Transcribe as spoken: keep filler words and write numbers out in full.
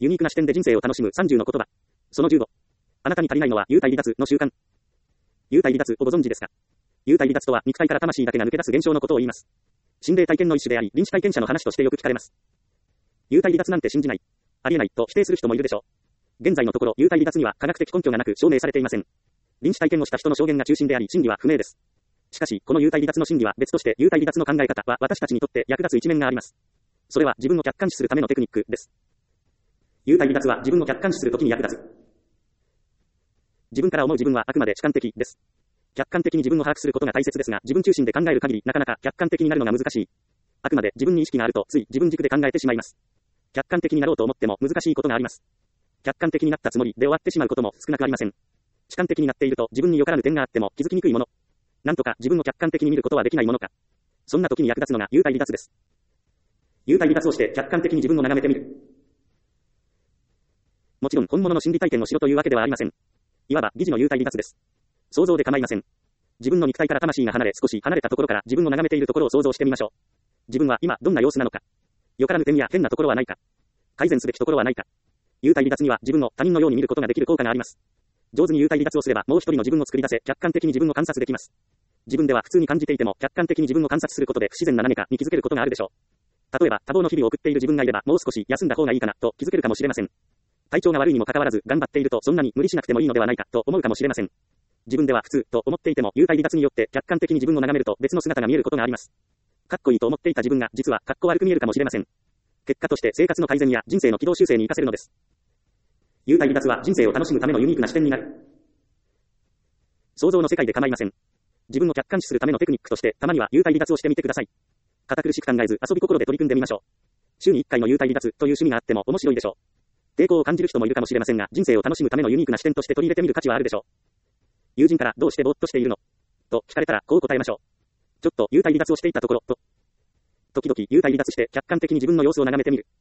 ユニークな視点で人生を楽しむさんじゅうの言葉。そのじゅうご。あなたに足りないのは幽体離脱の習慣。幽体離脱をご存知ですか？幽体離脱とは肉体から魂だけが抜け出す現象のことを言います。心霊体験の一種であり、臨死体験者の話としてよく聞かれます。幽体離脱なんて信じない。ありえないと否定する人もいるでしょう。現在のところ幽体離脱には科学的根拠がなく証明されていません。臨死体験をした人の証言が中心であり、真偽は不明です。しかし、この幽体離脱の真偽は別として幽体離脱の考え方は私たちにとって役立つ一面があります。それは自分を客観視するためのテクニックです。幽体離脱は自分を客観視するときに役立つ。自分から思う自分はあくまで主観的です。客観的に自分を把握することが大切ですが、自分中心で考える限りなかなか客観的になるのが難しい。あくまで自分に意識があるとつい自分軸で考えてしまいます。客観的になろうと思っても難しいことがあります。客観的になったつもりで終わってしまうことも少なくありません。主観的になっていると自分によからぬ点があっても気づきにくいもの。なんとか自分を客観的に見ることはできないものか。そんな時に役立つのが幽体離脱です。幽体離脱をして客観的に自分を眺めてみる。もちろん本物の心理体験をしろというわけではありません。いわば疑似の幽体離脱です。想像で構いません。自分の肉体から魂が離れ少し離れたところから自分を眺めているところを想像してみましょう。自分は今どんな様子なのか。よからぬ点や変なところはないか。改善すべきところはないか。幽体離脱には自分を他人のように見ることができる効果があります。上手に幽体離脱をすればもう一人の自分を作り出せ客観的に自分を観察できます。自分では普通に感じていても客観的に自分を観察することで不自然な何かに気づけることがあるでしょう。例えば多忙の日々を送っている自分がいればもう少し休んだ方がいいかなと気づけるかもしれません。体調が悪いにもかかわらず頑張っているとそんなに無理しなくてもいいのではないかと思うかもしれません。自分では普通と思っていても幽体離脱によって客観的に自分を眺めると別の姿が見えることがあります。かっこいいと思っていた自分が実はかっこ悪く見えるかもしれません。結果として生活の改善や人生の軌道修正に活かせるのです。幽体離脱は人生を楽しむためのユニークな視点になる。想像の世界で構いません。自分を客観視するためのテクニックとしてたまには幽体離脱をしてみてください。堅苦しく考えず遊び心で取り組んでみましょう。週にいっかいの幽体離脱という趣味があっても面白いでしょう。抵抗を感じる人もいるかもしれませんが、人生を楽しむためのユニークな視点として取り入れてみる価値はあるでしょう。友人からどうしてぼーっとしているのと聞かれたらこう答えましょう。ちょっと幽体離脱をしていたところと。時々幽体離脱して客観的に自分の様子を眺めてみる。